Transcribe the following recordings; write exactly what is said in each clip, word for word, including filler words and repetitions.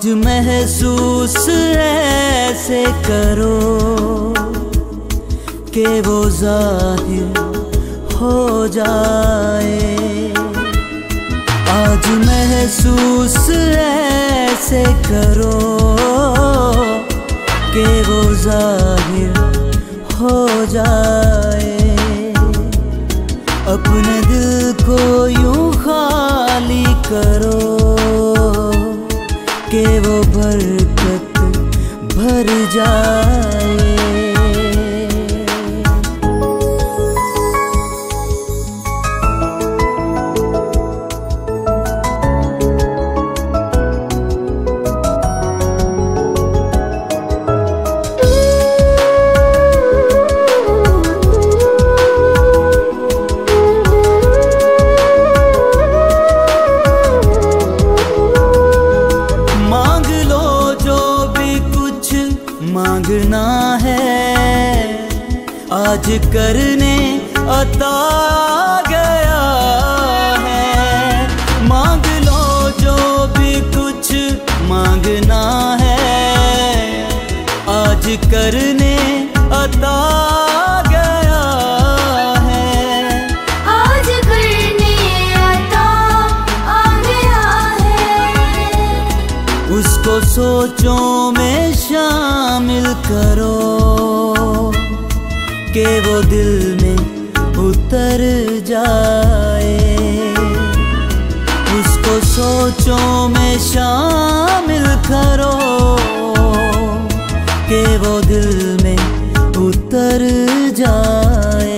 आज महसूस ऐसे करो कि वो जाहिर हो जाए। आज महसूस ऐसे करो कि वो जाहिर हो जाए। अपने दिल को यूं खाली करो कि वो बरकत भर जाए। मांगना है आज करने अता गया है। मांग लो जो भी कुछ मांगना है आज करने अता गया है। आज करने अता आ गया है। उसको सोचों में शामिल करो कि वो दिल में उतर जाए। उसको सोचों में शामिल करो कि वो दिल में उतर जाए।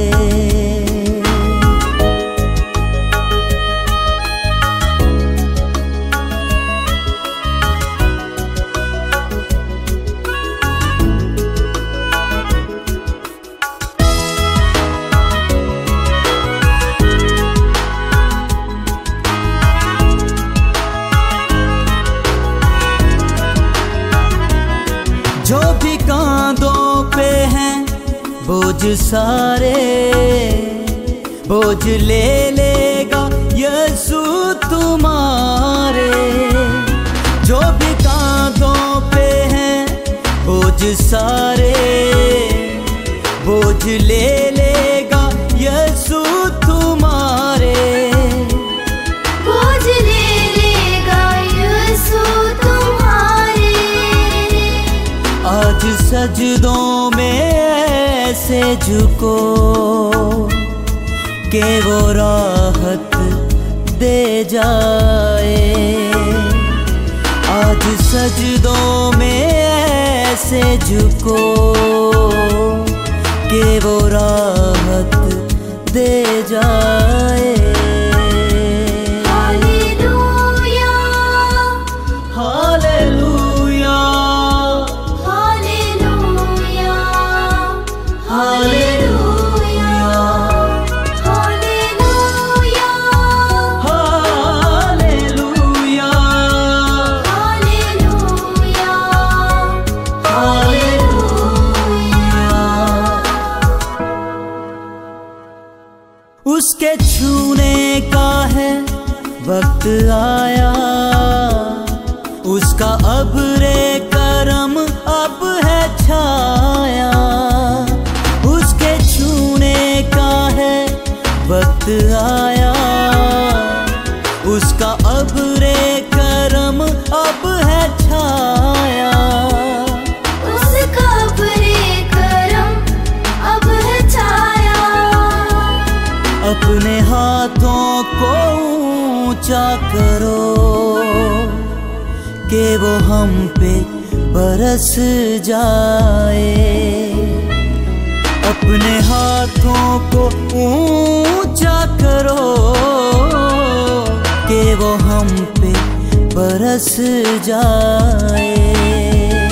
जो भी कांधों पे हैं बोझ सारे, बोझ ले लेगा यीशु तुम्हारे। जो भी कांधों पे हैं बोझ सारे, बोझ ले लेगा यीशु तुम्हारे। बोझ ले लेगा यीशु तुम्हारे। आज सजदों में ऐसे झुको कि वो राहत दे जाए। आज सजदों में ऐसे झुको कि वो राहत दे जाए। Hallelujah hallelujah hallelujah hallelujah hallelujah hallelujah hallelujah hallelujah. उसके छूने का है वक्त आया, उसका अब्रे करम अब है छाया। उसके छूने का है वक्त आया, उसका अब्रे करम अब है छाया। उसका अब्रे करम अब है छाया। अपने हाथों को ऊंचा करो कि वो हम पे बरस जाए। अपने हाथों को ऊंचा करो कि वो हम पे बरस जाए।